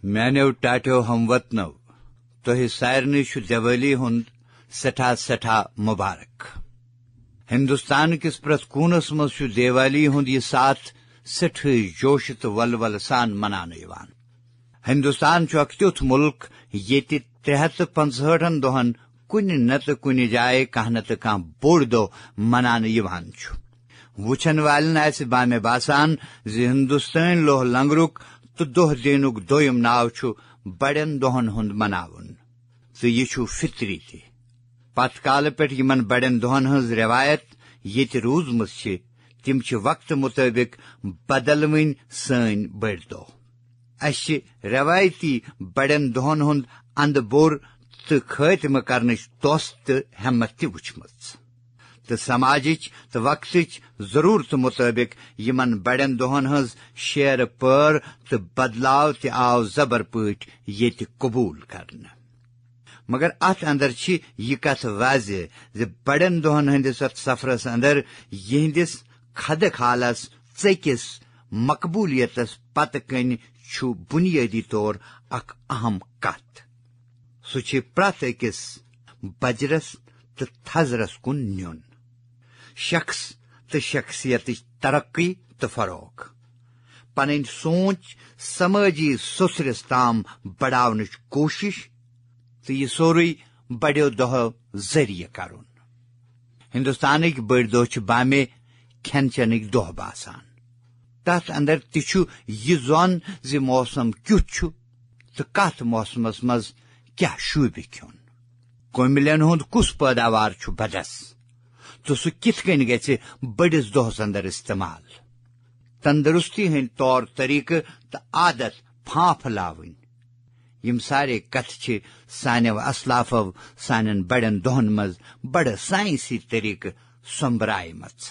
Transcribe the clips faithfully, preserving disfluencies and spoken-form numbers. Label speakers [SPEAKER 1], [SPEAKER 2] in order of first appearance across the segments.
[SPEAKER 1] میانو tattoo ہم وطنو تہ سارنی دیوالی ہند سٹھا سٹھا مبارک. ہندوستان کس پریت کونس مز دیوالی ہند یہ ساتھ سٹھ جوش تو ولول سان منانے یوان. ہندوستان اک تیتھ ملک یت ترے ہتھ پنژہٹن دہن کن نت کن جائے کھانا نت کھانا بوڑ دہ منانے یوان چھ. وچھن والن آسہ بامہ باسان ز ہندوستان لوہ لنگرک تو دہ دینک دویم ناو چھ بڑن دہن ہند مناون تو یہ چھ فطری تہ. پت کال پہ یمن بڑن دہن ہز روایت یت روزمت چھ تم چھ وقت مطابق بدلوین سن بڑ دہ. اس روایتی بڑن دہن ہند اند بور تو خاتمہ کرنچ توس تو ہمت تہ وچھمت تو سماجچ تو وقتچ ضرورت مطابق یمن بڑن دہن ہز شیر پار تو بدلاو تہ آو زبر پٹ یت قبول کرنے. مگر ات اندر چھ یہ کت واضح ز بڑن دہن ہندس ات سفرس اندر یہندس کھد کھالس ژکس مقبولیتس پتہ کن چھ بنیادی طور اخ اہم کت. سہ چھ پرت اکس بجرس تو تھزرس کن نیون. شخص تو شخصیت ترقی تو فروغ پن سوچ سماجی سسرس تام بڑھانچ کوشش تو یہ سوری بڑو دہو ذریعہ کرن. ہندوستانک بڑ دہ بامہ کھین چینک دہ باسان. تت اندر تہ یہ زون ز موسم کیُتھ چھ تو کت موسمس مز کیا شوبہ کھیون. کملین ہند کس پیداوار چھ بدس تو سہ کت کن گژھِ بڑس دہس اندر استعمال. تندرستی ہند طور طریقہ تو عادت پھانپ لاون یم سارے کت چھ سانو اسلافو سان بڑن دہن مز بڑ سائنسی طریقہ سومبرائے مت.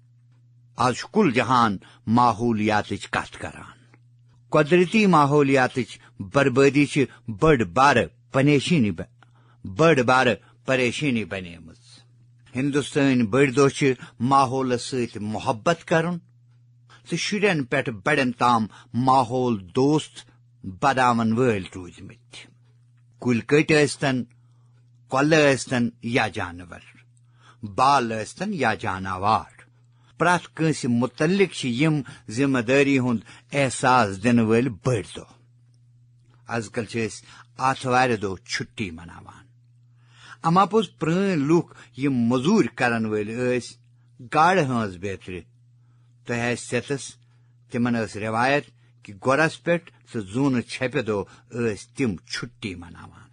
[SPEAKER 1] آج کل جہان ماحولیات کت کران. قدرتی ماحولیات بربادی چھ بڑ بار پریشانی بڑ بار پریشانی بنیمت. ہندوستان بڑ دہ چھ ماحولس ست محبت کرن تو شرین پہ بڑن تام ماحول دوست بناون ول روزمت. کل کٹ ٲسۍتن کۄلہٕ ٲسۍتن یا جانور بال ٲسۍتن یا جاناوار پرٛٮ۪تھ کٲنٛسہِ متعلق چھ یم ذمہ داری ہند احساس دن ول بڑ دہ. از کل چھ أسۍ آتھوارِ دۄہ چھٹی مناوان. اما پوٚز پرٛٲنۍ لُکھ یم موٚزوٗرۍ کرن وٲلۍ ٲسۍ گاڈٕ ہٲنز بیترِ تۄہہِ آسہِ ژٮ۪تس تمن ٲس روایت کہ گۄرس پٮ۪ٹھ تہٕ زوٗنہٕ چھپہِ دۄہ ٲسۍ تم چھٹی مناوان.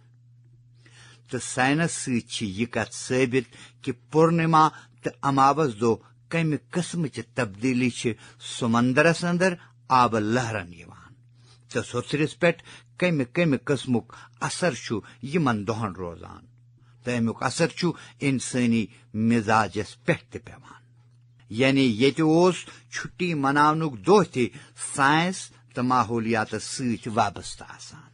[SPEAKER 1] تہٕ ساینس سۭتۍ چھ یہ کتھ ثٲبت کہ پورنما تہٕ اماوس دۄہ کمہِ قسمٕچ تبدیلی چھ سمندرس اندر آبہٕ لہرن یوان تہٕ سوٚژرِس پٮ۪ٹھ کمہِ کمہِ قسمک اثر چھ یمن دۄہن روزان تہٕ امیُک اثر چھ انسٲنی مزاجس پٮ۪ٹھ تہِ پیوان. یعنی ییٚتہِ اوس چھٹی مناونُک دۄہ تہِ سائنس تہٕ ماحولیاتس سۭتۍ وابستہٕ آسان.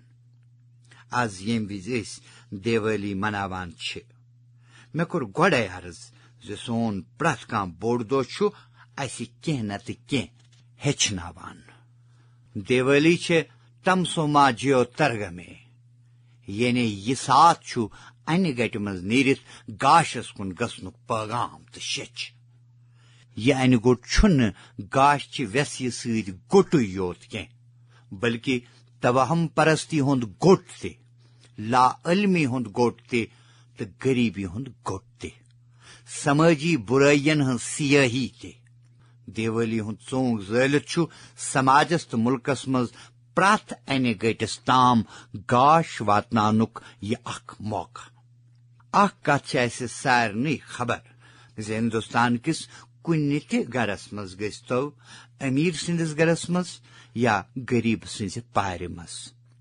[SPEAKER 1] آز ییٚمہِ وِزِ أسۍ دیوالی مناوان چھِ مےٚ کوٚر گۄڈے عرض زِ سون پرٛٮ۪تھ کانٛہہ بوٚڑ دۄہ چھُ اَسہِ کینٛہہ نتہٕ کینٛہہ ہیٚچھناوان. دیوالی چھےٚ تمسو ما جیوترگمے یعنی یہ ساتھ چھ انہ گٹہ مز نیرتھ گاشس کن گژھنک پیغام تو شچ. یہ انہ گوٹ چھن گاش چہ ویسہ ست گوٹے یوت کی بلکہ توہم پرستی ہند گوٹ تہ لا علمی ہند گوٹ تہ تو غریبی ہند گوٹ تہ سماجی برائین ہن سیاہی تہ. دیوالی ہند ژونگ زٲلِتھ چھ سماجس تو ملکس مز پرٛٮ۪تھ انہ گٹس تام گاش واتناونک یہ اخ موقع. اخ کتھ چھ اسہ سارنٕے خبر ز ہندوستان کس کُنہ تہ گرس مز گٔژھتو امیر سندس گرس مز یا غریب سٕنزِ پارِ مز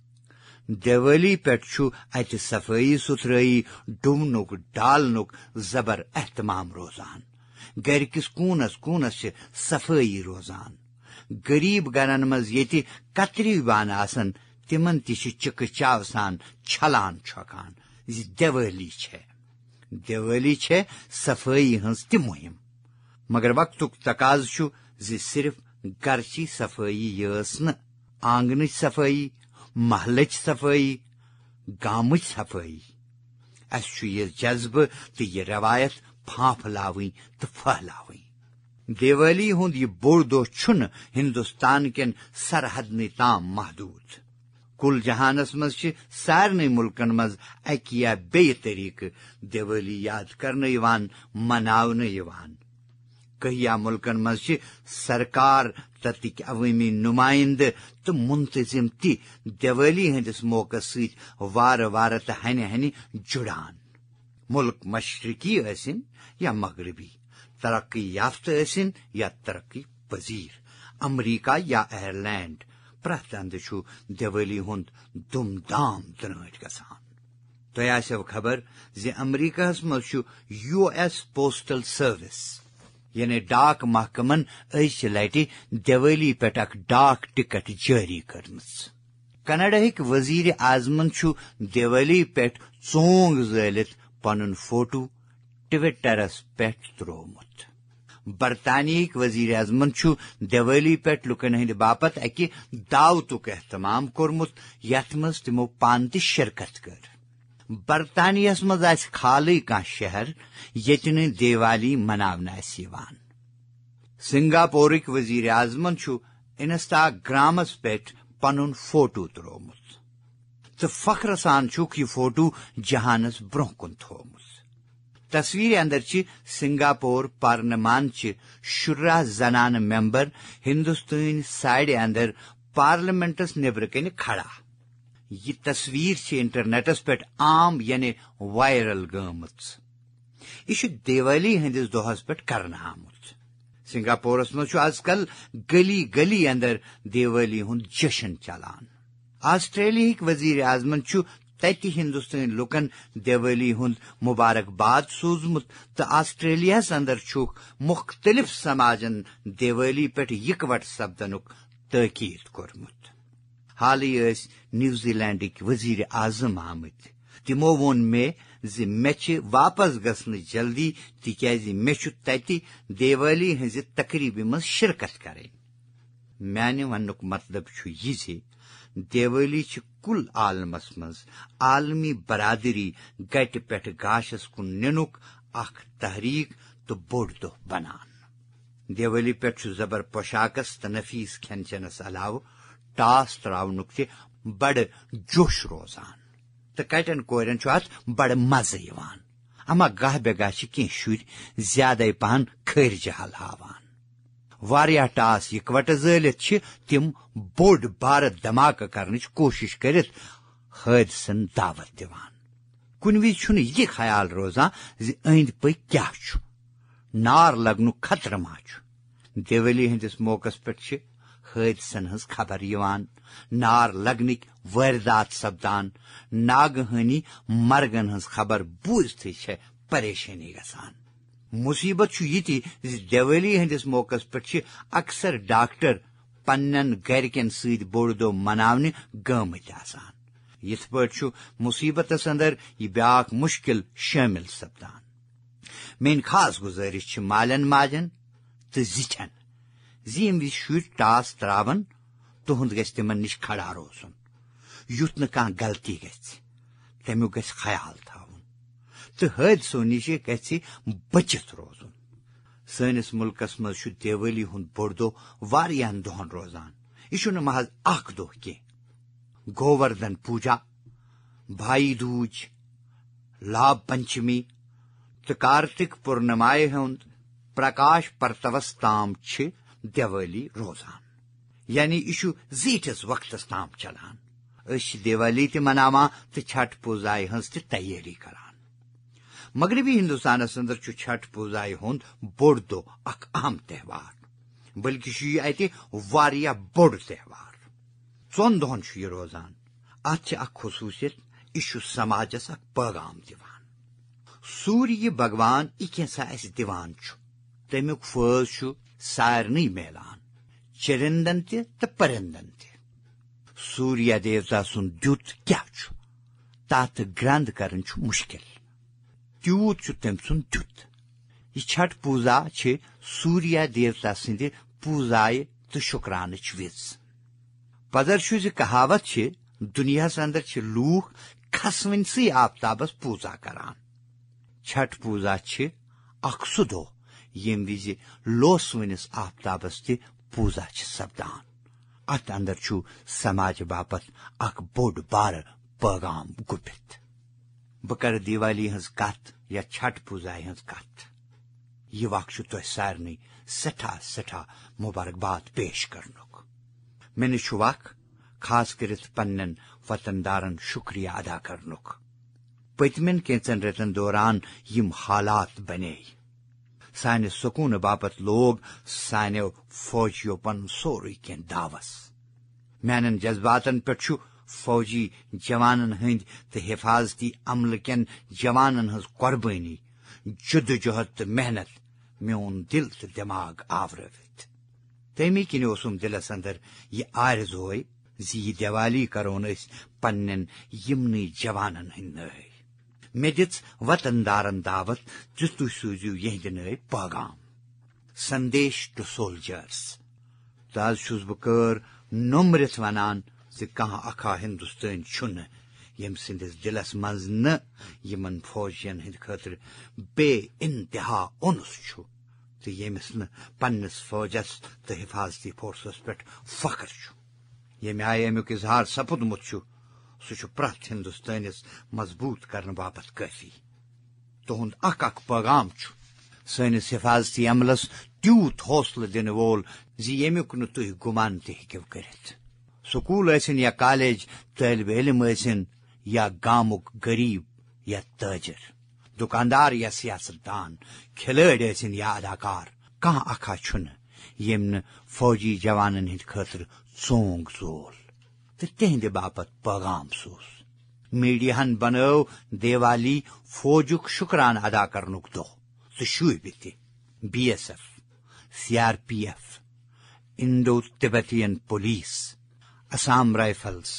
[SPEAKER 1] دیوالی پٮ۪ٹھ چھ اتہ صفائی ستھرٲیی ڈُونُک ڈالنُک زبر اہتمام روزان. گھر کس کونس کونس چھ صفائی روزان. غریب گرن مز ییٚتہِ کترِو بانہٕ آسن تمن تہ چھ چکہ چاو سان چھلان چھۄکان ز دیوالی چھے. دیوالی چھے صفائی ہنز تہ مہم. مگر وقتک تقاضہٕ چھ ز صرف گرچی صفائی یٲژ نہٕ آنگنٕچ صفائی محلچ صفائی، گامچ صفائی. اس چھُ یہ جذبہ تہٕ یہ روایت پھانپھلاوٕنۍ تہٕ پھہلاوٕنۍ. دیوالی ہُنٛد یہ بوٚڑ دۄہ چھُنہٕ ہندوستان کٮ۪ن سرحدنٕے تام محدوٗد. کل جہانس منٛز چھِ سارنٕے مُلکن منٛز اکہِ یا بیٚیہِ طریقہٕ دیوالی یاد کرنہٕ یِوان، مناونہٕ یِوان. کہیا ملکن منٛز چھِ سرکار تتٕکۍ عوٲمی نمائندٕ تہٕ منتظم تہِ دیوالی ہٕنٛدِس موقعس سۭتۍ وارٕ وارٕ تہٕ ہنہِ ہنہِ جُڑان. ملک مشرقی ٲسِن یا مغربی، ترقی یافتہٕ ٲسِن یا ترقی پذیٖر، امریکہ یا آیرلینڈ، پرٛٮ۪تھ اندٕ چھُ دیوالی ہُنٛد دُم دام درٲنٛٹھۍ گژھان. تۄہہِ آسٮ۪و خبر زِ امریکہس منٛز چھُ یو ایس پوسٹل سروس یعنی ڈاک محکمن أزچہِ لٹہِ دیوالی پٮ۪ٹھ اکھ ڈاک ٹکٹ جٲری کٔرمٕژ. کناڈاہٕکۍ وزیر اعظمن چھُ دیوالی پٮ۪ٹھ ژونگ زٲلِتھ پنُن فوٹو ٹویٹرس پٮ۪ٹھ تروومُت. برطانیہٕکۍ وزیر اعظمن چھُ دیوالی پٮ۪ٹھ لُکن ہٕنٛدِ باپتھ اکہِ دعوتُک اہتمام کوٚرمُت یتھ منٛز تِمو پانہٕ تہِ شرکت کٔر. برطانیہس منٛز آسہِ خالٕے کانٛہہ شہر ییٚتہِ نہٕ دیوالی مناونہٕ آسہِ یِوان. سنگاپورٕکۍ وزیر اعظمن چھُ انسٹاگرامس پٮ۪ٹھ پنُن فوٹو تروومُت تہٕ فخرٕ سان چھُکھ یہِ فوٹو جہانس برونٛہہ کُن تھوومُت. تصویرِ اندر چھِ سنگاپور پارلمانچہِ شُراہ زنانہٕ ممبر ہندوستٲنۍ ساڑِ اندر پارلمنٹس نیبرٕ کنہِ کھڑا. یہ تصویر چھِ انٹرنیٹس پٮ۪ٹھ عام یعنی وائرل گٔمٕژ. یہ چھُ دیوالی ہٕنٛدِس دۄہس پٮ۪ٹھ کرنہٕ آمُت. سنگاپورس منٛز چھُ آز کل گلی گلی اندر دیوالی ہُنٛد جشن چلان. آسٹریلیاہٕکۍ وزیر اعظمن چھُ تتہِ ہندوستٲنۍ لُکن دیوالی ہُنٛد مبارکباد سوٗزمُت تہٕ آسٹریلیاہس اندر چھُکھ مختلف سماجن دیوالی پٮ۪ٹھ یِکوٹ سپدنُک تٲکیٖد کوٚرمُت. حالٕے ٲسۍ نیوزی لینڈٕکۍ وزیر اعظم آمٕتۍ. تِمو ووٚن مےٚ زِ مےٚ چھِ واپس گژھنٕچ جلدی تِکیازِ مےٚ چھُ تتہِ دیوالی ہٕنٛزِ تقریٖبہِ منٛز شرکت کرٕنۍ. میانہِ وننُک مطلب چھُ یہِ زِ دیوالی چھِ کُل عالمس منٛز عالمی برادری گٹہِ پٮ۪ٹھ گاشس کُن نِنُک اکھ تحریک تہٕ بوٚڑ دۄہ بنان. دیوالی پٮ۪ٹھ چھُ زبر پوشاکس تہٕ نفیٖس کھٮ۪ن چٮ۪نس علاوٕ ٹاس تراونُک تہِ بڑٕ جوش روزان تہٕ کٹٮ۪ن کورٮ۪ن چھُ اتھ بڑٕ مزٕ یِوان. اما گاہ بے گاہ چھِ کینٛہہ شُرۍ زیادے پہن کھٔرۍ جہل ہاوان. واریاہ ٹاس یِکوٹہٕ زٲلِتھ چھِ تِم بوٚڑ بارٕ دھماکہٕ کرنٕچ کوٗشش کٔرِتھ حٲدثن دعوت دِوان. کُنہِ وِزِ چھُنہٕ یہِ خیال روزان زِ أنٛدۍ پٔکۍ کیٛاہ چھُ، نار لگنُک خطرٕ ما چھُ. دیوالی ہٕنٛدِس موقعس پٮ۪ٹھ چھِ حٲدثن ہٕنٛز خبر یِوان، نار لگنٕکۍ وٲرۍدات سپدان، ناگہٲنی مرگن ہٕنٛز خبر بوٗزتھٕے چھےٚ پریشٲنی گژھان. مُصیبت چھُ یہِ تہِ زِ دیوالی ہٕنٛدِس موقعس پٮ۪ٹھ چھِ اکثر ڈاکٹر پننٮ۪ن گرِکٮ۪ن سۭتۍ بوٚڑ دۄہ مناونہِ گٲمٕتۍ آسان. یِتھ پٲٹھۍ چھُ مُصیبتس اندر یہِ بیاکھ مُشکِل شٲمِل سپدان. میٲنۍ خاص گُزٲرِش چھِ مالٮ۪ن ماجٮ۪ن تہٕ زِٹھٮ۪ن زِ ییٚمہِ وِزِ شُرۍ ٹاس تراون تُہُنٛد گژھِ تِمن نِش کھڑا روزُن. یُتھ نہٕ کانٛہہ غلطی گژھِ تمیُک گژھِ خیال تھاوُن تہٕ حٲدثو نِش گژھِ بٔچِتھ روزُن. سٲنِس مُلکس منٛز چھُ دیوالی ہُنٛد بوٚڑ دۄہ واریاہن دۄہن روزان. یہِ چھُنہٕ محض اکھ دۄہ کینٛہہ. گووردھن پوجا، بھائی دوج، لابھ پنچمی تہٕ کارتک پورنمایہِ ہُنٛد پرکاش پرتوس تام چھِ دیوالی روزان. یعنی یہِ چھُ زیٖٹھِس وقتس تام چلان. أسۍ چھِ دیوالی تہِ مناوان تہٕ چھٹ پوٗزایہِ ہٕنٛز تہِ تیٲری کران. مغربی ہندوستانس اندر چھُ چھٹ پوٗزایہِ ہُنٛد بوٚڑ دۄہ اکھ اہم تہوار، بلکہِ چھُ یہِ اتہِ واریاہ بوٚڑ تہوار. ژۄن دۄہن چھُ یہِ روزان. اتھ چھِ اکھ خصوٗصیت، یہِ چھُ سماجس اکھ پیغام دِوان. سوٗریہ بھگوان یہِ کینٛژھا اسہِ دِوان چھُ تمیُک فٲض چھُ سارنٕے میلان، چرندن تہِ تہٕ پرندن تہِ. سوٗریہ دیوتا سُنٛد دیُت کیٛاہ چھُ تتھ گرند کرٕنۍ چھُ مُشکِل، تیوٗت چھُ تٔمۍ سُنٛد دیُت. یہِ چھٹ پوٗزا چھِ سوٗریہ دیوتا سٕنٛدِ پوٗزایہِ تہٕ شُکرانٕچ وِز. پزر چھُ زِ کہاوت چھِ دنیاہس اندر چھ لوک کھسونسی آفتابس پوزا کران. چھٹ پوزا چھ اخ سہ دۄہ یم وز لوسونس آفتابس تہ پوزا چھ سپدان. ات اندر چھ سماج باپت اخ بوڑ بار پیغام گپت. بہ کر دیوالی ہز کت یا چھٹ پوزا ہز کت. یہ وقت چھ تہ سارنی سٹھا سٹھا مبارکباد پیش کرنک. مے نش وق خاص کرت پنن وطن دارن شکریہ ادا کرنک. پتمن کینچن رتن دوران یم حالات بنے. سانہ سکون باپت لوگ سانو فوجیو پن سوری کین داوس. میانن جذباتن پہ فوجی جوانن ہند تو حفاظتی عمل کین جوانن ہز قربانی جدوجہد تو محنت میون دل تو دماغ آورت. تمی کن اسم دلس اندر یہ آرزوے زی یہ دیوالی کرون اس پنن یمنی جوانن ہند نئے. مے دژ وطن دارن دعوت زِ تُہۍ سوٗزِو یہندِ نئے پیغام. Sandesh to soldiers. تو آز چھُس بہٕ کٲر نوٚمرِتھ ونان زِ کانٛہہ اکھا ہندوستٲنۍ چھُنہٕ یم سندس دلس منٛز نہٕ یمن فوجین ہند خٲطرٕ بے انتہا اونس چھُ تہٕ ییٚمِس نہٕ پننس فوجس تہٕ حفاظتی فورسس پٮ۪ٹھ فخر چھُ. ییٚمہِ آیہِ امیُک اظہار سپُدمُت چھُ سُہ چھُ پرٛٮ۪تھ ہندوستٲنِس مضبوط کرنہٕ باپت کٲفی. تہنٛد اکھ اکھ پیغام چھُ سٲنِس حفاظتی عملس تیوٗت حوصلہٕ دِنہٕ وول زِ ییٚمیُک نہٕ تُہۍ گُمان تہِ ہیٚکِو کٔرِتھ. سکوٗل ٲسِن یا کالج، طٲلبِ علم ٲسِن یا گامُک غریب یا تٲجر، دُکاندار یا سیاست دان، کھلٲڑۍ ٲسِن یا اداکار، کانٛہہ اکھا چھُنہٕ ییٚمۍ نہٕ فوجی جوانن ہٕنٛدِ خٲطرٕ ژونگ زول تہٕ تہنٛدِ باپت پیغام سوز. میڈیاہن بنٲو دیوالی فوجُک شکرانہٕ ادا کرنُک دۄہ تہٕ شوٗبہِ تہِ. B S F, C R P F, Indo Tibetan police, Assam rifles,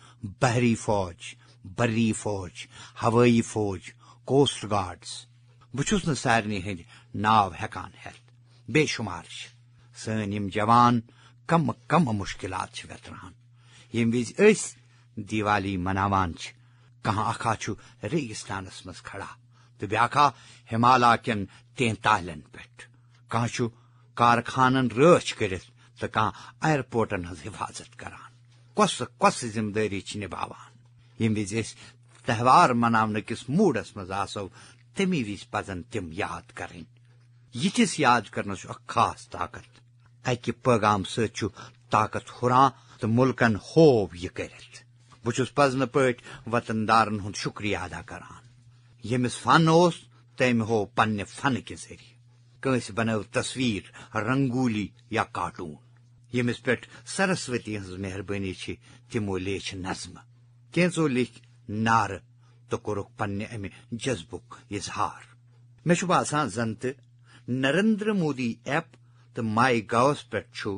[SPEAKER 1] بحری فوج، بری فوج، ہوٲیی فوج، کوسٹ گارڈز. بہٕ چھُس نہٕ سارنٕے ہٕنٛدۍ ناو ہٮ۪کان ہٮ۪تھ. بے شمار چھِ سٲنۍ یِم جوان کم کم مشکلات چھِ ویتران. ییٚمہِ وِزِ أسۍ دیوالی مناوان چھِ کانٛہہ اکھا چھُ ریگستانس منٛز کھڑا تہٕ بیاکھا ہمالیہ کٮ۪ن تینتالین پٮ۪ٹھ. کانٛہہ چھُ کارخانن رٲچھ کٔرِتھ تہٕ کانٛہہ ایرپورٹن ہٕنٛز حفاظت کران. کۄسہٕ کۄسہٕ ذمہٕ دٲری چھِ نباوان. ییٚمہِ وِزِ أسۍ تہوار مناونہٕ کِس موڈس منٛز آسو تمی وِزِ پزن تِم یاد کرٕنۍ. یِتھِس یاد کرنس چھُ اکھ خاص طاقت. اکہِ پیغام سۭتۍ چھُ طاقت ہُران تہٕ مُلکن ہوو یہِ کٔرِتھ. بہٕ چھُس پزنہٕ پٲٹھۍ وطن دارن ہُنٛد شکریہ ادا کران. ییٚمِس فن اوس تٔمۍ ہوو پننہِ فنہٕ کہِ ذٔریعہٕ. کٲنٛسہِ بنٲو تصویر، رنگولی یا کارٹوٗن. ییٚمِس پٮ۪ٹھ سرسوتی ہٕنٛز مہربٲنی چھِ تِمو لیچھ نظمہٕ. کینژو لیکھۍ نعرٕ تہٕ کوٚرُکھ پننہِ امہِ جذبُک اظہار. مےٚ چھُ باسان زن تہٕ نریندر مودی ایپ تہٕ مائی گوَس پٮ۪ٹھ چھُ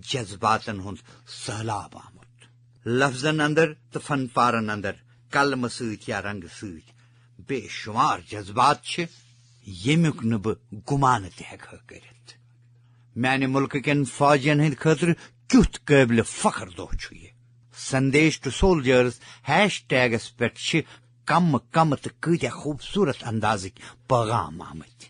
[SPEAKER 1] جذباتن ہُنٛد سہلاب آمُت. لفظن اندر تہٕ فن پارن اندر قلمہٕ سۭتۍ یا رنگہٕ سۭتۍ بے شمار جذبات چھِ ییٚمیُک نہٕ بہٕ گُمانہٕ تہِ ہٮ۪کہٕ ہا کٔرِتھ. میانہِ مُلکہٕ کٮ۪ن فوجین ہٕنٛدِ خٲطرٕ کیُتھ قٲبلِ فخر دۄہ چھُ یہِ. Sandesh to soldiers hashtags پٮ۪ٹھ چھِ کم کم تہٕ کۭتیاہ خوٗبصوٗرت اندازٕکۍ پیغام آمٕتۍ.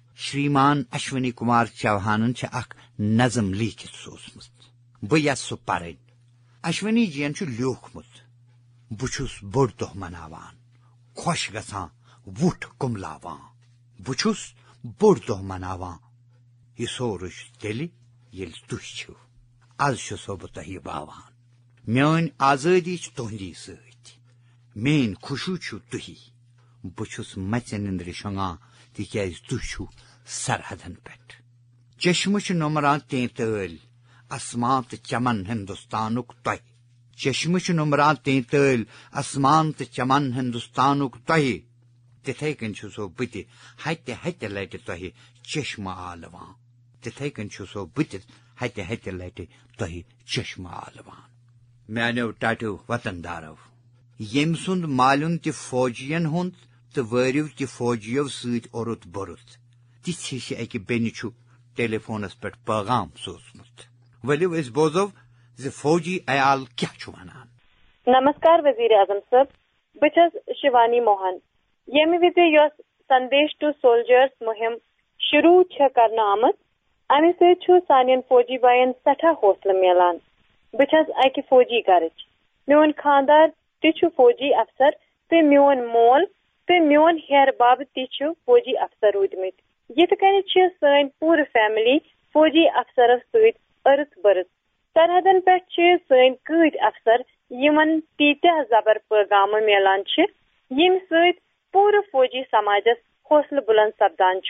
[SPEAKER 1] شریمان اشونی کمار چوہانن چھِ اکھ نظم لیٖکھِتھ سوٗزمٕژ. بہٕ یژھٕ سُہ پرٕنۍ. اشونی جین چھُ لیوٗکھمُت: بہٕ چھُس بوٚڑ دۄہ مناوان، خۄش گژھان، وُٹھ کُملاوان. بہٕ چھُس بوٚڑ دۄہ مناوان، یہِ سورُے چھُ تیٚلہِ ییٚلہِ تُہۍ چھِو. آز چھُسو بہٕ تۄہہِ باوان. میٲنۍ آزٲدی چھِ تُہنٛدی سۭتۍ، میٲنۍ خوشی چھِو تُہی. بہٕ چھُس مژِ نِندرِ شۄنگان تِکیازِ تُہۍ چھِو سرحدن پٮ۪ٹھ. چشمہٕ چھِ نوٚمران تینتٲلۍ اسمان تہٕ چمن ہندوستانُک تۄہہِ. چشمہٕ چھِ نوٚمران تینتٲلۍ اسمان تہٕ چمن ہندوستانُک تۄہہِ. تِتھے کٔنۍ چھُسو بہٕ تہِ ہتہِ ہتہِ لٹہِ تۄہہِ چشمہٕ آلوان. تِتھے کٔنۍ چھُسو بہٕ تہِ ہتہِ ہتہِ لٹہِ تۄہہِ چشمہٕ آلوان. میانیو ٹاٹیو وطن دارو، ییٚمۍ سُنٛد مالیُن تہِ فوجین ہُنٛد تہٕ وٲرِو تہِ فوجیو سۭتۍ اوٚرُت بوٚرُت، تِژھ ہِشہِ اکہِ بیٚنہِ چھُ ٹیلی فونس پٮ۪ٹھ پیغام سوٗزمُت. ؤلِو أسۍ بوزو زِ فوجی عیال کیٛاہ چھُ ونان.
[SPEAKER 2] نمسکار وزیر اعظم صاحب بچس شیوانی موہن یم وز یس سندیش ٹو سولجرس مہم شروع چھ کرنا آمت امہ سی سان فوجی بائن سٹھا حوصلہ ملان بچس اکہ فوجی گرچ میون خاندار تہ فوجی افسر تو میون مول تو میون ہیر باب تہ فوجی افسر رودمت یت کن سن پور فیملی فوجی افسرس ست ارتھ برتھ سرحدن پہ سن قید افسر یمن تیتہ زبر پیغام ملان یم ست پور فوجی سماجس حوصلہ بلند سپدان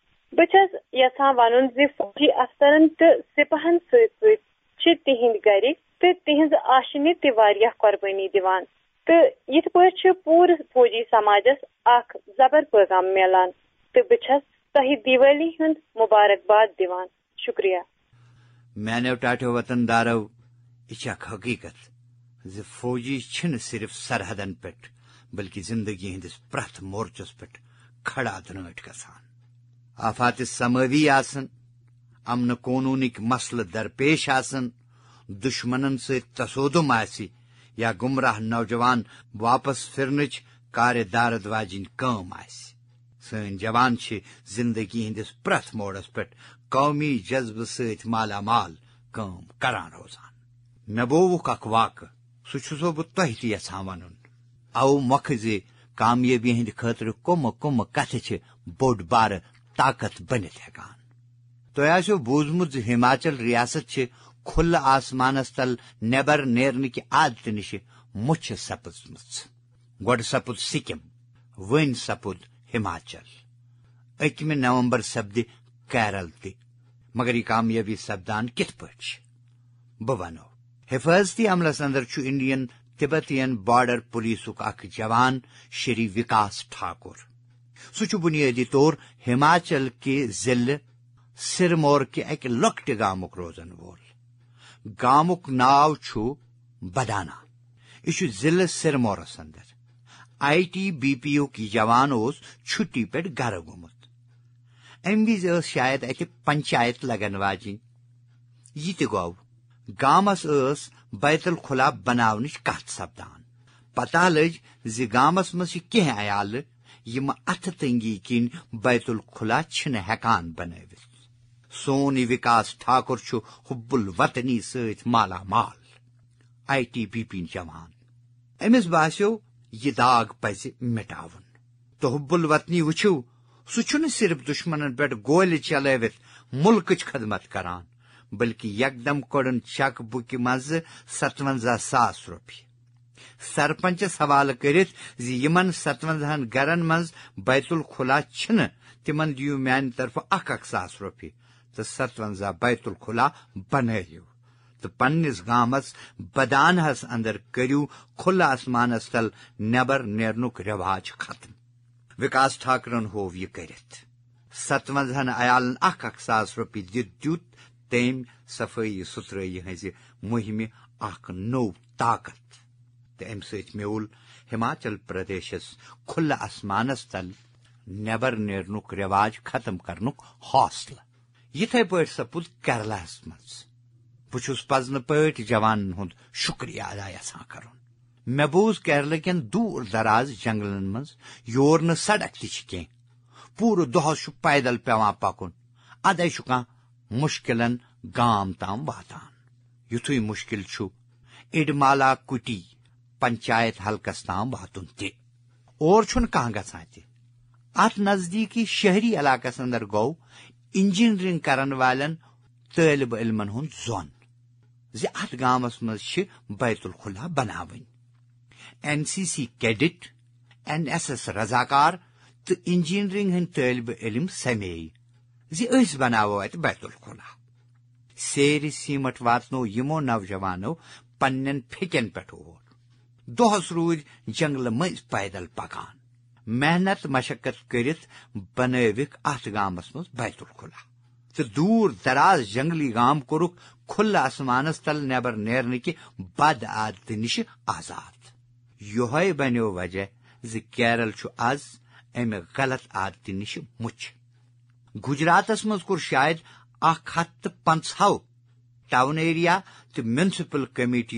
[SPEAKER 2] بچس یژھان ون زِ فوجی افسرن تو سپاہن ست ست تہند گرک تو تہذ آشنہ تہ واریاہ قربانی دیوان تو یت پہ پور فوجی سماجس اخ زبر پیغام ملان تو بچس تہ دیوالی ہند مبارکباد دیوان شکریہ.
[SPEAKER 1] میانو ٹاٹو وطن دارو یہ حقیقت زِ فوجی چھن صرف سرحدن پہ بلکہ زندگی ہندس پرت مورچس پہ کھڑا دنٹ گسان. آفات سماوی آسن، امن قونونک مسلہ درپیش آسن، دشمنن ست تصودم آسی یا گمراہ نوجوان واپس پھرنچ کار دارد واجن کام آسی، سن جوان چھ زندگی ہندس پرت موڑس پہ قومی جذبہ ست مالا مال کام کران روزان. مے بووک اخ واقع سہ چھسو بہ تہ تہ یژھان ونن او مۄکھٕ زِ کامیٲبی ہند خٲطرٕ کم کم کتھٕ چھ بوٚڑ بارٕ طاقت بنتھ ہیکان. تۄہہِ آسیو بوٗزمُت زِ ہماچل ریاست چھ کھُلہٕ آسمانس تل نیبر نیرنٕکہِ عادتہٕ نِش مُچھِ سپٕزمٕژ. گۄڈٕ سپُد سکم، وۄنۍ سپُد ہماچل، اکمہِ نومبر سپدِ کیرل تہِ. مگر یہ کامیٲبی سپدان کتھ پٲٹھۍ چھ؟ بہٕ ونو. حفاظتی عملس اندر چھ انڈین تبتین بارڈر پولیسک اخ جوان شری وکاس ٹھاکر. سہ چھ بنیادی طور ہماچل کے ضلع سرمور کے اکہ لۄکٹہِ گامُک روزن وول. گامُک ناو چھ بدانا. یہ چھ ضلع سرمورس اندر. آئی ٹی بی پی یُک یہ جوان اوس چھٹی پہ گھر گومت. ام وز ٲس شاید اتہ پنچایت لگن واجن. یہ تہ گوٚو گامس ٲس بیت الخلا بناونٕچ کتھ سپدان. پتہ لج زِ گامس مز چھ کینٛہہ عیالہٕ یم اتھٕ تنگی کِنۍ بیت الخلا چھنہٕ ہیکان بنٲوتھ. سون یہ وکاس ٹھاکر چھ حب الوطنی ست مالا مال، آئی ٹی بی پی جوان. امس باسیو یہ داغ پزِ مٹاون. تو حب الوطنی وچھو سہ چھنہٕ صرف دشمنن پہ گولہِ چلٲوِتھ ملکٕچ خدمت کران بلکہ یکدم کوڑن چک بُکہِ منٛزٕ ستونزہ ساس رۄپیہِ. سرپنچس حوالہ کرتھ زِ یمن ستونزہن گرن منٛز بیت الخلا چھنہٕ تمن دیو میانہ طرفہٕ اکھ اکھ ساس رۄپیہِ تہٕ ستونزہ بیت الخلا بنٲیو تہٕ پننس گامس بدانہس اندر کٔرِو کھُلہٕ آسمانس تل نیبر نیرنُک رواج ختم. وکاس ٹھاکرن ہوو یہ کرتھ. ستونزہن عیالن اکھ اکھ ساس رۄپیہِ دِتھ دیُت تٔمۍ صفٲیی ستھرٲیی ہٕنٛزِ مہمہِ اکھ نوٚو طاقت تہٕ امہِ سۭتۍ میوٗل ہماچل پردیشس کھُلہٕ آسمانس تل نیبر نیرنُک رواج ختم کرنُک حوصلہٕ. یِتھے پٲٹھۍ سپُد کیرلاہس منٛز. بہٕ چھُس پزنہٕ پٲٹھۍ جوانن ہُنٛد شُکریہ ادا یژھان کرُن. مےٚ بوٗز کیرلہٕ کٮ۪ن دوٗر دراز جنگلن منٛز یور نہٕ سڑک تہِ چھِ کینٛہہ. پوٗرٕ دۄہس چھُ پیدل پیوان پکُن. ادے چھُ کانٛہہ مشکلن گام تام واتان. یُتھُے مشکل چھُ اڈمالا کُٹی پنچایت حلقس تام واتُن تہِ. اور چھُنہٕ کانٛہہ گژھان تہِ. اتھ نزدیکی شہری علاقس اندر گوٚو انجینئرنگ کرن والٮ۪ن طٲلبہِ علمن ہُنٛد زوٚن زِ اتھ گامس منٛز چھِ بیت الخلا بناوٕنۍ. N C C cadet, N S S رضاکار تہٕ انجینئرنگ ہٕنٛدۍ طٲلبہِ علم سمییہِ زِ أسۍ بناوو اتہِ بیت الخلا. سیرِ سیمٹ واتنو یمو نوجوانو پننٮ۪ن پھیکٮ۪ن پٮ۪ٹھ اور. دۄہس روٗدۍ جنگلہٕ مٔنٛزۍ پیدل پکان. محنت مشقت کرتھ بنٲوکھ اتھ گامس منٛز بیت الخلا تہٕ دوٗر دراز جنگلی گام کوٚرُکھ کھُلہٕ آسمانس تل نیبر نیرنٕکہِ بد عادتہٕ نِش آزاد. یِہوے بنیو وجہ زِ کیرل چھُ آز امہِ غلط عادتہِ نِش مُچھ. گجراتس منٛز کوٚر شاید اکھ ہتھ تہٕ پنژہو ٹاؤن ایریا تہٕ میونسپل کمیٹیو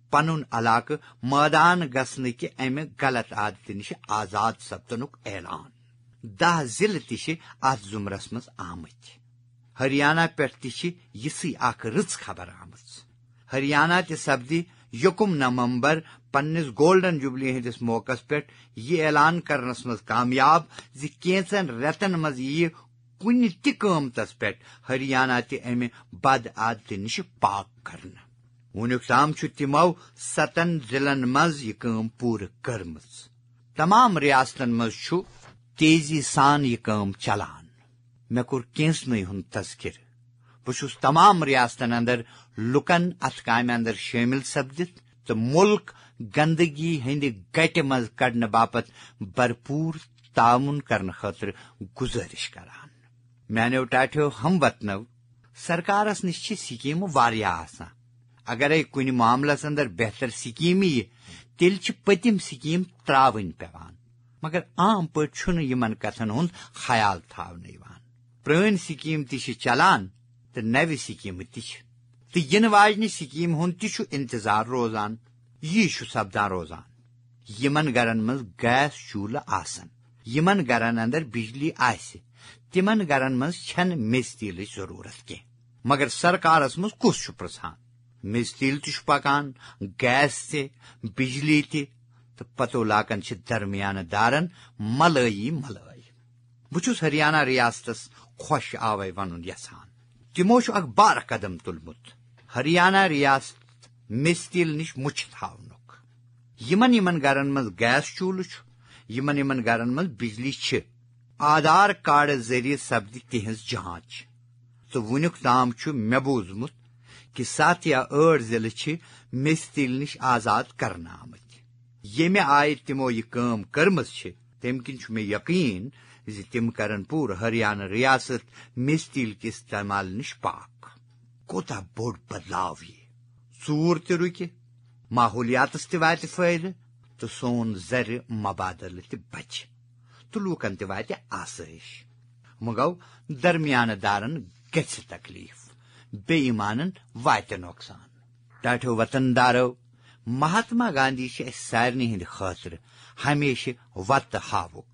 [SPEAKER 1] پنن علاقہ مٲدان گژھنٕکہِ امہِ غلط عادتہِ نِش آزاد سپدنُک اعلان. دہ ضلع تہِ چھِ اتھ ضُمرس منٛز آمٕتۍ. ہریانہ پٮ۪ٹھ تہِ چھِ یِژھٕے اکھ رٕژ خبر آمٕژ. ہریانہ تہِ سپدِ یکم نومبر پننس گولڈن جوبلی ہندس موقعس پٮ۪ٹھ یہ اعلان کرنس منٛز کامیاب زِ کینژن رٮ۪تن منٛز ییہِ کُنہِ تہِ قۭمتس پٮ۪ٹھ ہریانہ تہِ امہِ بد عادتہِ نِش پاک کرنہٕ. وُنیُک تام چھُ تِمو ستن ضلعن منٛز یہِ کٲم پوٗرٕ کٔرمٕژ. تمام ریاستن منٛز چھُ تیزی سان یہِ کٲم چلان. مےٚ کوٚر کینژنٕے ہُنٛد تذکرٕ. بہٕ چھُس تمام ریاستن اندر لُکن اتھ کامہِ اندر شٲمِل سپدِتھ تہٕ مُلک گندگی ہٕنٛدِ گٹہِ منٛز کڑنہٕ باپتھ بھرپوٗر تعاوُن کرنہٕ خٲطرٕ گُزٲرِش کران. میانیو ٹاٹھیو ہم وطنو، سرکارس نِش چھِ سکیٖمہٕ واریاہ آسان. اگرے کُنہِ معاملس اندر بہتر سکیٖم یِیہِ تیٚلہِ چھِ پٔتِم سکیٖم ترٛاوٕنۍ پیوان، مگر عام پٲٹھۍ چھُنہٕ یِمن کتھن ہُنٛد خیال تھاونہٕ یِوان. پرٛٲنۍ سکیٖم تہِ چھِ چلان تہٕ نوِ سکیٖمہٕ تہِ چھِ، تہٕ یِنہٕ واجنہِ سکیٖم ہُنٛد تہِ چھُ انتظار روزان. یی چھُ سپدان روزان. یِمن گرن منٛز گیس چوٗلہٕ آسن، یِمن گرن اندر بجلی آسہِ، تِمن گرن منٛز چھنہٕ میژِ تیٖلٕچ ضروٗرت کینٛہہ. مگر سرکارس منٛز کُس چھُ پرژھان؟ میژ تیٖل تہِ چھُ پکان، گیس تہِ، بجلی تہِ، تہٕ پتو لاگان چھِ درمیانہٕ دارن ملٲیی ملٲے. بہٕ چھُس ہریانہ ریاستس خۄش آوے ونُن یژھان. تِمو چھُ اکھ بارٕ قدم تُلمُت. ہریانہ ریاست میژ تیٖل نِش مُچھِ تھاونُک. یِمن یِمن گرن منٛز گیس چوٗلہٕ چھُ، یِمن یِمن گرن منٛز بجلی چھِ، آدھار کارڈٕ ذٔریعہٕ سپدِ تِہنٛز جانچ. تہٕ وُنیُک تام چھُ مےٚ بوٗزمُت کہِ سَتھ یا ٲٹھ ضلعہٕ چھِ میژ تیٖل نِش آزاد کرنہٕ آمٕتۍ. ییٚمہِ آیہِ تِمو یہِ کٲم کٔرمٕژ چھِ تمہِ کِنۍ چھُ مےٚ یقیٖن زِ تِم کرن پوٗرٕ ہریانہ ریاست میژ تیٖل کہِ استعمال نِش پاک. کوٗتاہ بوٚڑ بدلاو یہِ! ژوٗر تہِ رُکہِ، ماحولیاتس تہِ واتہِ فٲیدٕ، تہٕ سون زرِ مبادلہٕ تہِ بچہِ، تہٕ لوٗکن تہِ واتہِ آسٲیش. وۄنۍ گوٚو درمیانہٕ دارن گژھِ تکلیف، بے ایمانن واتہِ نۄقصان. ٹاٹھیو وطن دارو، مہاتما گاندھی چھِ اسہِ سارنٕے ہٕنٛدِ خٲطرٕ ہمیشہِ وتہٕ ہاوُک.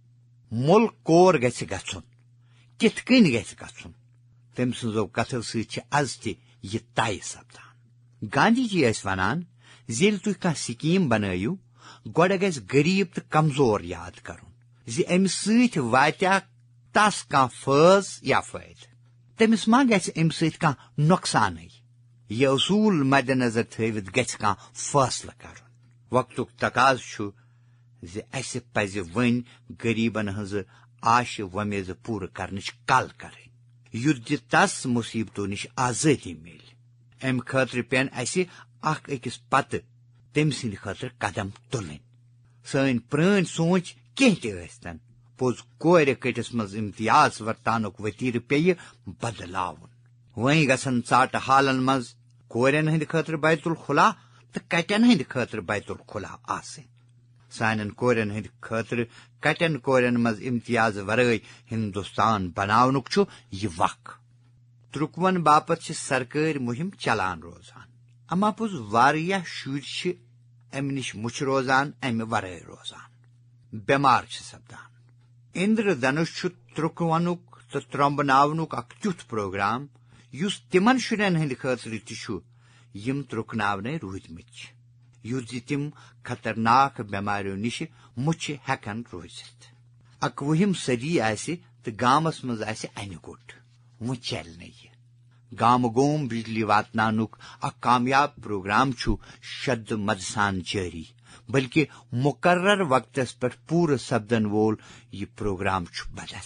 [SPEAKER 1] مُلک کور گژھِ گژھُن، کِتھ کٔنۍ گژھِ گژھُن، تٔمۍ سٕنٛزو کتھو سۭتۍ چھِ از تہِ یہِ طے سپدان. گاندھی جی ٲسۍ ونان زِ ییٚلہِ تُہۍ کانٛہہ سکیٖم بنٲیِو، گۄڈٕ گژھِ غریٖب تہٕ کمزور یاد کرُن زِ امہِ سۭتۍ واتیا تس کانٛہہ فٲض یا فٲیدٕ، تٔمِس ما گژھِ امہِ سۭتۍ کانٛہہ نۄقصانٕے. یہِ اصوٗل مدِ نظر تھٲوِتھ گژھِ کانٛہہ فٲصلہٕ کرُن. وقتُک تقاضہٕ چھُ زِ اسہِ پزِ وۄنۍ غریٖبن ہٕنٛزٕ آشہِ وۄمیزٕ پوٗرٕ کرنٕچ کل کرٕنۍ، یُتھ زِ تس مُصیبتو نِش آزٲدی میلہِ. امہِ خٲطرٕ پٮ۪ن اسہِ اکھ أکِس پتہٕ تٔمۍ سٕنٛدِ خٲطرٕ قدم تُلٕنۍ. سٲنۍ پرٛٲنۍ سونچ کینٛہہ تہِ ٲسۍتن، پوٚز کورِ کٔٹِس منٛز امتیاز ورتاونُک ؤتیرٕ پیٚیہِ بدلاوُن. وۄنۍ گژھن ژاٹہٕ حالن منٛز کورٮ۪ن ہٕنٛدِ خٲطرٕ بیت الخلا تہٕ کٹٮ۪ن ہٕنٛدِ خٲطرٕ بیت الخلا آسٕنۍ. سانٮ۪ن کورٮ۪ن ہٕنٛدِ خٲطرٕ کٹٮ۪ن کورٮ۪ن منٛز امتیاز ورٲے ہندوستان بناونُک چھُ یہِ وق. ترُکون باپتھ چھِ سرکٲرۍ مُہِم چلان روزان، اما پوٚز واریاہ شُرۍ چھِ امہِ نِش مُچھِ روزان، امہِ ورٲے روزان، بٮ۪مار چھِ سپدان. اندرٕ دھنُش چھُ ترُکونُک تہٕ ترٛومبناونُک اکھ تیُتھ پروگرام یُس تِمن شُرٮ۪ن ہٕنٛدِ خٲطرٕ تہِ چھُ یِم ترُکناونَے روٗدۍمٕتۍ چھِ، یُتھ زِ تِم خطرناک بٮ۪ماریو نِش مُچھِ ہٮ۪کن روٗزِتھ. اکوُہِم صدی آسہِ تہٕ گامس منٛز آسہِ انہِ گوٚٹ، وۄنۍ چلہِ نہٕ یہِ. گامہٕ گوم بجلی واتناونُک اکھ کامیاب پروگرام چھُ شد مد سان جٲری، بلکہِ مُقرر وقتس پٮ۪ٹھ پوٗرٕ سپدن وول یہِ پروگرام چھُ بدس.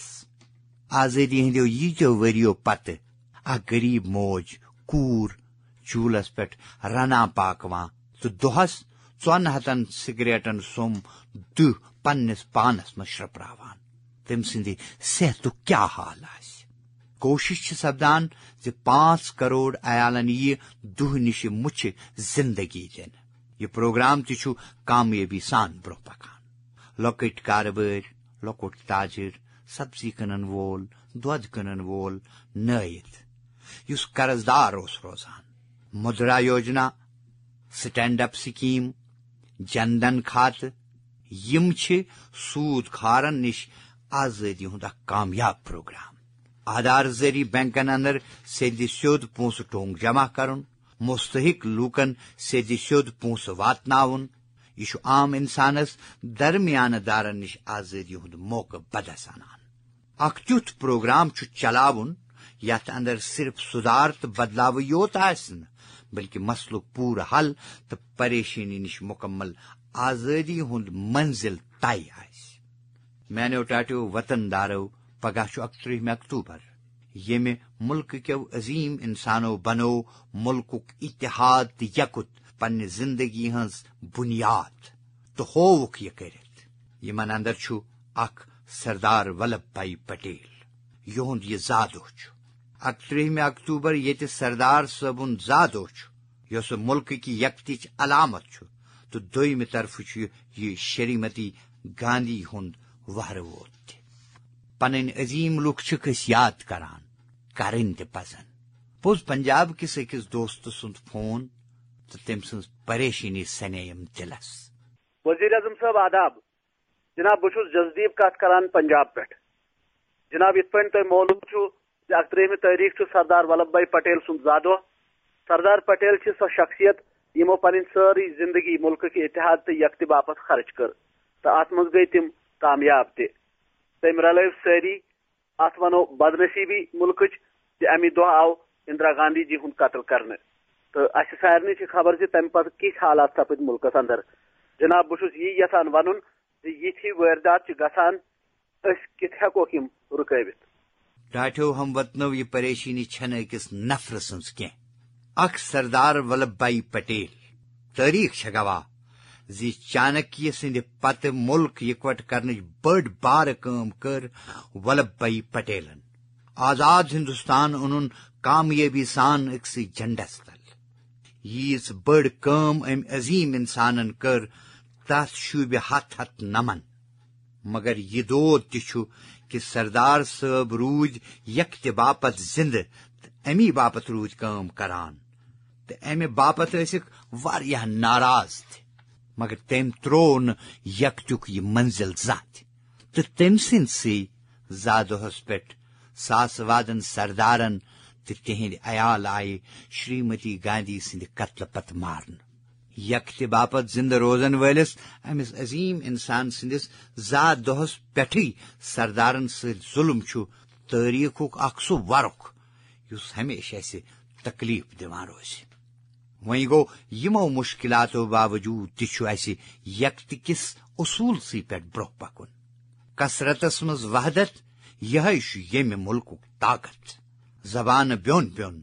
[SPEAKER 1] آزٲدی ہٕنٛدیو ییٖتیو ؤرِیو پتہٕ اکھ غریٖب موج کوٗر چوٗلس پٮ۪ٹھ رنان پاکوان تہٕ دۄہس ژۄن ہتن سگریٹن سوٚم دٕہ پننِس پانس منٛز شرپراوان، تٔمۍ سٕنٛدِ صحتُک کیٛاہ حال آسہِ. کوٗشش چھِ سپدان زِ پانٛژھ کروڑ عیالن یِیہِ دٕہ نِش مُچھِ زندگی دِنہٕ. یہِ پروگرام تہِ چھُ کامیٲبی سان برونٛہہ پکان. لۄکٕٹۍ کارٕبٲرۍ، لۄکُٹ تاجر، سبزی کٕنن وول، دۄد کٕنن وول، نٲیِد یُس قرض دار اوس روزان، Mudra Yojana, stand up scheme, Jan Dhan کھاتہٕ M چھ سود کھارن نش آزادی ہند اخ کامیاب پروگرام۔ آدھار ذریعہ بینکن اندر سیدِ سیود پونسہٕ ٹونگ جمع کرن، مستحق لوکن سیدِ سیود پونسہٕ واتناون، یہ چھ عام انسانس درمیانہ دارن نش آزادی ہند موقع بدس انان۔ اخ تیُتھ پروگرام چھ چلاون یتھ اندر صرف سدھار تو بدلاو یوت آسہ نہ بلکہ مسلک پورٕ حل تو پریشانی نش مکمل آزادی ہند منزل طے آسہ۔ میانیو ٹاٹیو وطن دارو، پگہ چھ اکترہ اکتوبر، یمہ ملک کیو عظیم انسانو بنو ملکک اتحاد تو یکت پنہ زندگی ہنز بنیاد تو ہووک یہ کرت۔ یمن اندر چھ اخ سردار ولبھ بھائی پٹیل، یہند یہ زا دۄہ چھ۔ اکترہ اکتوبر یت سردار صٲبُن زا دۄہ چھ، یس ملک کی یکتچ علامت چھ، تو دویمہ طرف چھ یہ شریمتی گاندھی ہند وہرٕ ووت تہ۔ پنن عظیم لوک چھ أسۍ یاد کران، کرن تہ پزن۔ پوٚز پنجاب کس أکس دوست سند فون تو تم سن پریشانی سنیم دلس۔
[SPEAKER 3] وزیر اعظم صاحب آداب، جناب بہ چھس جزدیب کت کران پنجاب پہ۔ جناب یت پٲٹھۍ تۄہہِ معلوم چھُ زِ اکترہمہِ تٲریخ چھُ سردار ولبھ بھائی پٹیل سُنٛد زا دۄہ۔ سردار پٹیل چھِ سۄ شخصیت یمو پنٕنۍ سٲرٕے زندگی ملکٕکۍ اتحاد تہٕ یکتہِ باپتھ خرچ کٔر تہٕ اتھ منٛز گٔیہِ تِم کامیاب تہِ۔ تٔمۍ رلٲوۍ سٲری، اتھ ونو بدنصیٖبی ملکٕچ زِ امہِ دۄہ آو اندرا گاندھی جی ہُنٛد قتل کرنہٕ، تہٕ اسہِ سارنٕے چھِ خبر زِ تمہِ پتہٕ کِتھۍ حالات سپٕدۍ ملکس اندر۔ جناب بہٕ چھُس یی یژھان ونُن زِ یِتھۍ ہی وٲرۍدات چھِ گژھان، أسۍ کِتھ ہٮ۪کوکھ یِم رُکٲوِتھ؟
[SPEAKER 1] ٹاٹھیو ہم وطنو، یہ پریشانی چھنہ أکس نفر سٕنٛز کینٛہہ، اکھ سردار ولبھ بھائی پٹیل۔ تٲریخ چھ گواہ زِ چانکیہ سٕنٛدِ پتہٕ ملک یکوٹ کرنٕچ بٔڑ بارٕ کٲم کٔر ولبھ بھائی پٹیلن۔ آزاد ہندوستان اونُن کامیٲبی سان أکسٕے جھنڈس تل۔ ییٖژ بٔڑ کٲم أمۍ عظیٖم انسانن کٔر تتھ شوٗبہِ ہتھ ہتھ نمن۔ مگر یہ دود تہِ چھُ کہ سردار صٲب روٗدۍ یکتہِ باپت زندٕ تہٕ امی باپت روٗدۍ کٲم کران، تہٕ امہِ باپت ٲسِکھ واریاہ ناراض تہِ، مگر تٔمۍ ترٛوو نہٕ یکتیُک یہ منزل زانٛہہ تہِ۔ تہٕ تٔمۍ سٕنٛدسٕے زا دۄہس پٮ۪ٹھ ساسہٕ وادن سردارن تہٕ تِہنٛدۍ عیال آیہِ شریمتی گاندھی سٕنٛدِ قتلہٕ پتہٕ مارنہٕ۔ یکتہِ باپت زندٕ روزن وٲلس أمس عظیٖم انسان سٕنٛدس زا دۄہس پٮ۪ٹھٕے سردارن سۭتۍ ظلم چھُ تٲریخُک اکھ سُہ ورُق یُس ہمیشہ اسہِ تکلیف دِوان روزِ۔ وۄنۍ گوٚو یِمو مُشکلاتو باوجوٗد تہِ چھُ اسہِ یکتہِ کِس اصوٗلسٕے پٮ۪ٹھ برٛونٛہہ پکُن۔ کثرتس منٛز وحدت، یِہے چھُ ییٚمہِ مُلکُک طاقت۔ زبانہٕ بیوٚن بیوٚن،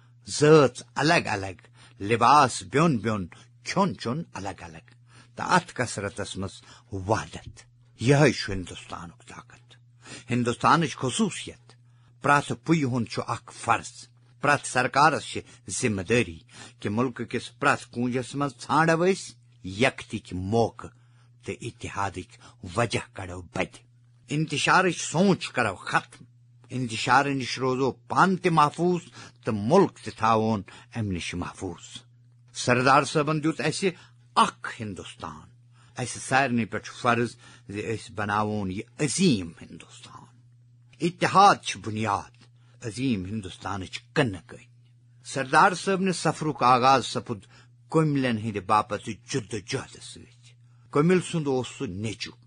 [SPEAKER 1] ذٲژ الگ الگ، لباس بیوٚن بیوٚن، کھیوٚن چیوٚن الگ الگ، تہٕ اتھ کثرتس منٛز وحدت، یِہے چھُ ہندوستانُک طاقت۔ ہندوستانٕچ خصوٗصیت، پرٛٮ۪تھ پُیہِ ہُنٛد چھُ اکھ فرض، پرٛٮ۪تھ سرکارس چھِ ذمہٕ دٲری کہ ملکہٕ کِس پرٛٮ۪تھ کوٗنجس منٛز ژھانڈو أسۍ یکتٕکۍ موقعہٕ تہٕ اتحادٕکۍ وجہ کڑو بتہِ۔ انتشارٕچ سونچ کرو ختم، انتشارٕ نش روزو پانہٕ تہِ محفوٗظ تہٕ ملک تہِ تھاوون امہِ نش محفوٗظ۔ سردار صٲبن دیُت اسہِ اکھ ہندوستان، اسہِ سارنٕے پٮ۪ٹھ چھُ فرض زِ أسۍ بناوون یہِ عظیٖم ہندوستان۔ اتحاد چھِ بنیاد عظیٖم ہندوستانٕچ کٕنہٕ کٔنۍ۔ سردار صٲبنہِ سفرُک آغاز سپُد کٔمِلین ہٕنٛدِ باپتھ جدوجہد سۭتۍ۔ کٔمِل سُنٛد اوس سُہ نیٚچوٗ۔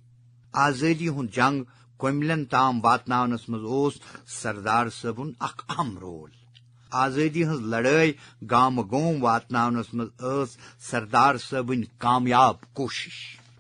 [SPEAKER 1] آزٲدی ہُنٛد جنگ کٔمِلین تام واتناونس منٛز اوس سردار صٲبُن اکھ اہم رول۔ آزٲدی ہٕنٛز لڑٲے گامہٕ گوم واتناونس منٛز ٲس سردار صٲبٕنۍ کامیاب کوٗشش۔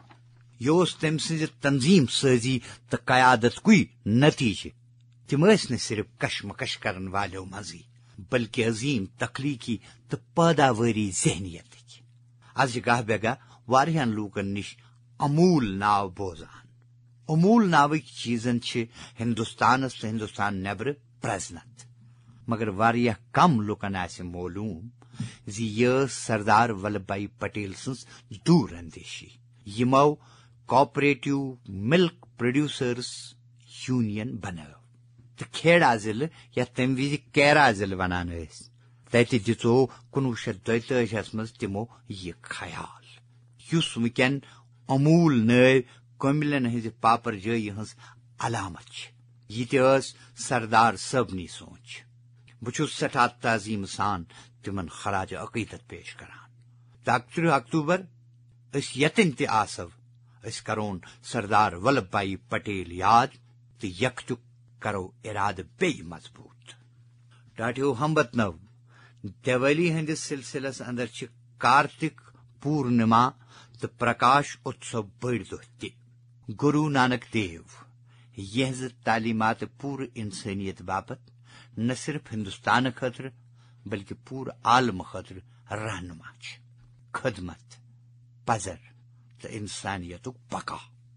[SPEAKER 1] یہِ اوس تٔمۍ سٕنزِ تنظیٖم سٲزی تہٕ قیادتکُے نتیٖجہٕ۔ تِم ٲسۍ نہٕ صرف کشمکش کرن والیو منٛزٕے بلکہ عظیٖم تخلیقی تہٕ پٲداوٲری ذہنیتٕکۍ۔ از گاہ بے گاہ واریاہن لوٗکن نِش اموٗل ناو بوزان۔ اموٗل ناوٕکۍ چیٖزن چھِ ہندوستانس تہٕ ہندوستان نیبرٕ پرزنت، مگر واریاہ کم لُکن آسہِ معلوٗم زِ یہِ ٲس سردار ولبھ بھائی پٹیل سٕنٛز دوٗر اندیشی۔ یِمو کوآپریٹو ملک پروڈیوسرز یونین بنٲو تہٕ کھیڑا ضلعہٕ یتھ تمہِ وِزِ کیرا ضلعہٕ ونان ٲسۍ تتہ دژو کنوہ شیتھ دۄیتٲجیَس منٛز تمو یہ خیال یس ونکین امول نٲو کملین ہنزِ پاپر جٲیی ہنز علامت چھ یہ تہ ٲس سردار صٲبنی سونچ بہ چھس سٹھاہ تعظیم سان تمن خراج عقیدت پیش کران تہ اکترہ اکتوبر اس یتن تہ آسو اس کرون سردار ولبھ بھائی پٹیل یاد تہ یکجک کرو ارادہ بیٚیہِ مضبوط ٹاٹھیو ہموطنو دیوالی ہندس سلسلس اندر چھ کارتک پورنما تو پرکاش اتسو بڑ دہ تہ گرو نانک دیو یہذ تعلیمات پور انسانیت باپت نہ صرف ہندوستان خاطر بلکہ پور عالم خاطر رہنما چھ خدمت پزر تو انسانیت بقا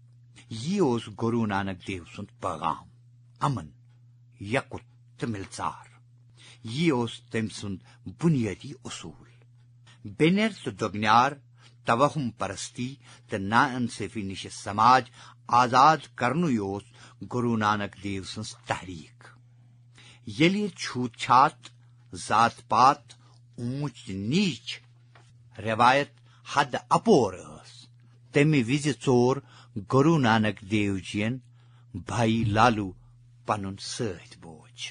[SPEAKER 1] یہ اوس گرو نانک دیو سند پیغام امن یکت تو ملژار یہ اوس تم سند بنیادی اصول بینر تو دگنیار توہم پرستی تو نا انصافی نش سماج آزاد کرنوے اوس گرو نانک دیو سنز تحریک یلی چھوت چھات ذات پات اونچ نیچ روایت حد اپور اس تمہ وز ژور گرو نانک دیو جین بھائی لالو پنن ست بوجھ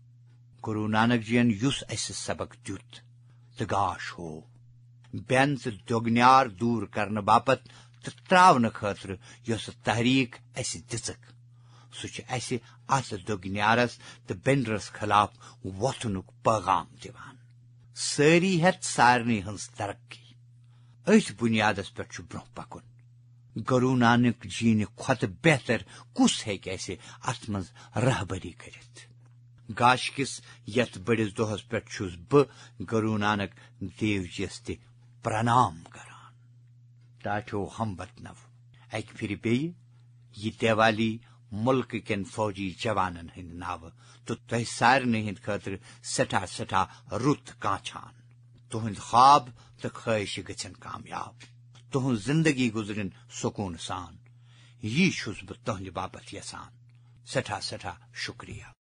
[SPEAKER 1] گرو نانک جین یس اس سبق دیت تو گاش ہو بین تو دگنیار دور کرنے باپت تو تراون خاطر یس تحریک اس دژک سہ چھ اس ات دگنیارس تو بینرس خلاف وتھنک پیغام دیوان ساری ہت سارنی ہنز ترقی ات بنیادس پہ برہ پکن گرو نانک جی کھت بہتر کس ہیکہ اسہ ات مز رہبری کرت گاش کس یت بڑس دہس پہ چھس بہ گرو نانک دیو جیس تہ پرنام کران ٹاٹھیو ہم وطنو اکہ پھر بیٚیہِ یہ دیوالی ملک کین فوجی جوانن ہند ناو تو تہ سارنی ہند خاطر سٹھاہ سٹھاہ رت کانچھان تہند خواب تو خواہش گژھن کامیاب تہذ زندگی گزرن سکون سان یہ چھس بہ تہند باپت یژھان سٹھاہ سٹھاہ شکریہ.